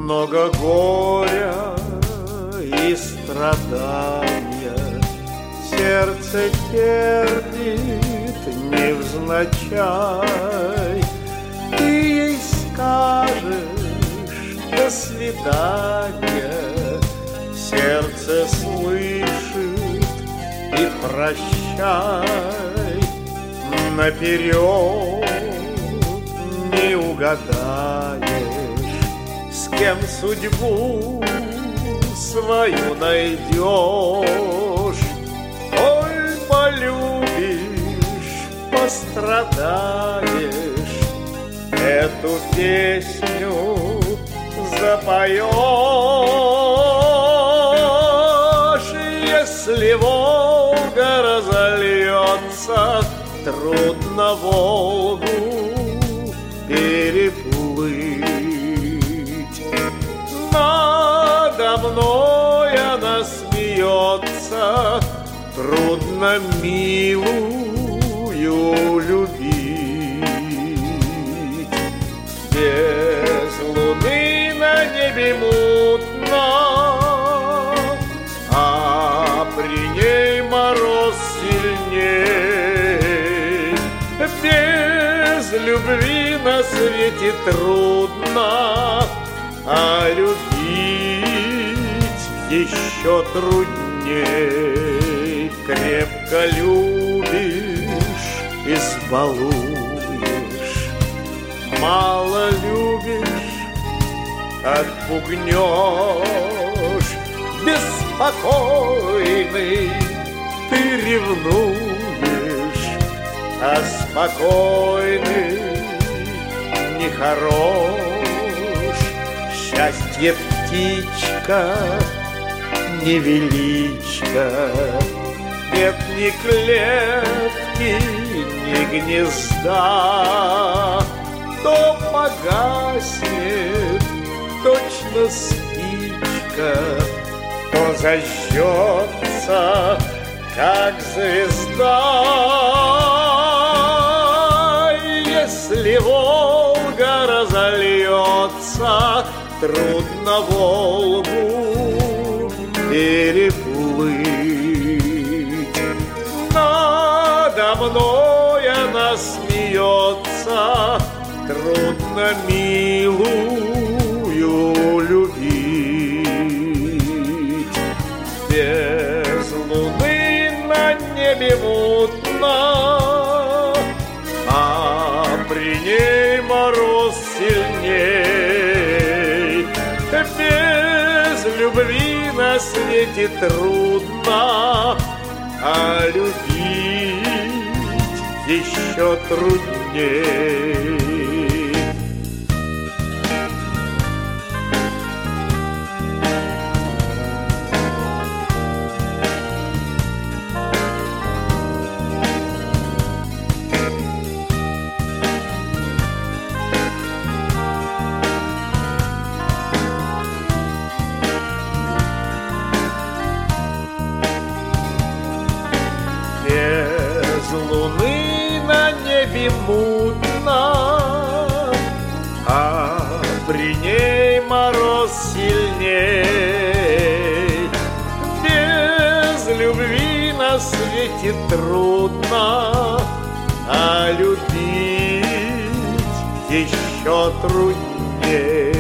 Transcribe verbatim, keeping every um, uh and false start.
много горя и страдания сердце терпит невзначай. Ты ей скажешь до свидания, сердце слышит и прощай. Наперед не угадаешь, с кем судьбу свою найдешь. Ой, полюбишь, пострадаешь, эту песню запоешь. Если Волга разольется, трудно Волгу переплыть. Надо мной она смеется, трудно милую любить. Без луны на небе мутно, а при ней мороз сильней. Без любви на свете трудно, а любить еще трудней. Крепко любишь, избалуешь, мало любишь, отпугнешь. Беспокойный ты ревнуешь, а спокойный нехорош. Счастье птичка, невеличка, нет ни клетки, ни гнезда. То погаснет точно спичка, то зажжется, как звезда. Если Волга разольется, трудно Волгу переплыть. Надо мной она смеется, трудно милую любить. Без луны на небе мутно, а при ней мороз сильней. Без любви на свете трудно, а любить еще трудней. Без луны на небе мутно, а при ней мороз сильней. Без любви на свете трудно, а любить еще трудней.